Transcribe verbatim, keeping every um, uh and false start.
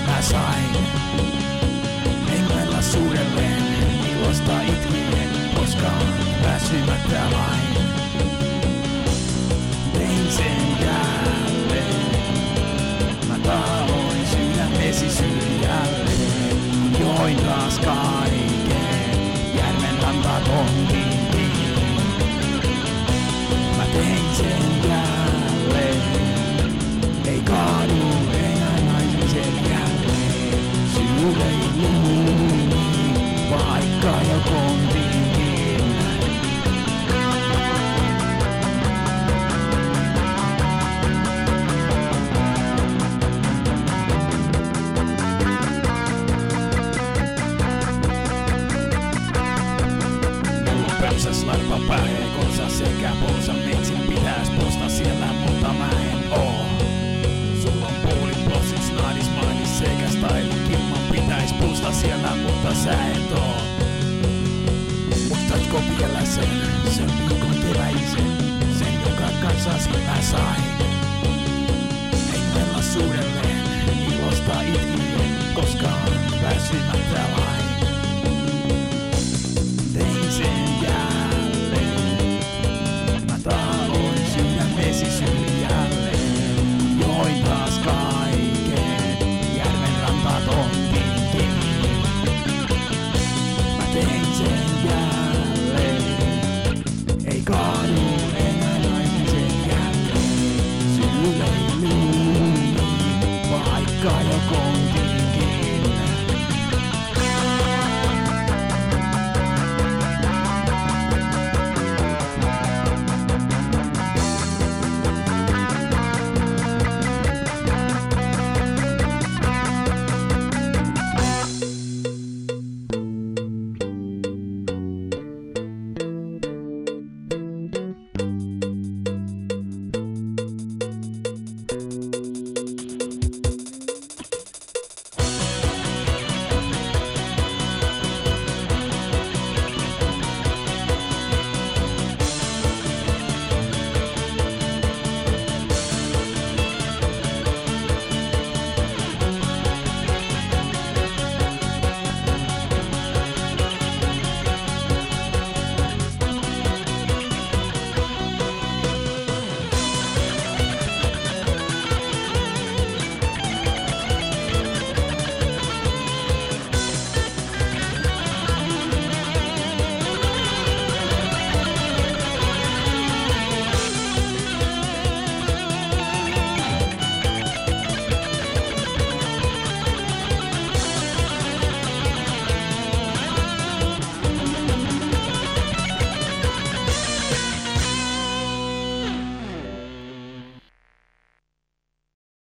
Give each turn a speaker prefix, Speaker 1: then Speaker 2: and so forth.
Speaker 1: mä sain. Hengellä suurelleen, ilosta itkien, koskaan väsymättä vain. Tein sen jälleen, mä tahoin sydämesi syrjälleen. Join taas kaiken, järven rantatontiin. Mä tein sen jälleen, ei kaadu enää naisen selkälleen. Sylein lumiin, vaikka jo kontiin. Pöysäs larpa päähekonsa sekä pousa metsin pitäis posta siellä, mutta mä en oo. Sulla on puolin plossis, naadis, mainis sekä style. Kimman pitäis pusta siellä, mutta sä et oo. Muistatko vielä sen, sen viikon keväisen, sen joka kansasi mä sain. Hengellä suurelleen, ilosta itkien, koskaan väsymättä vain.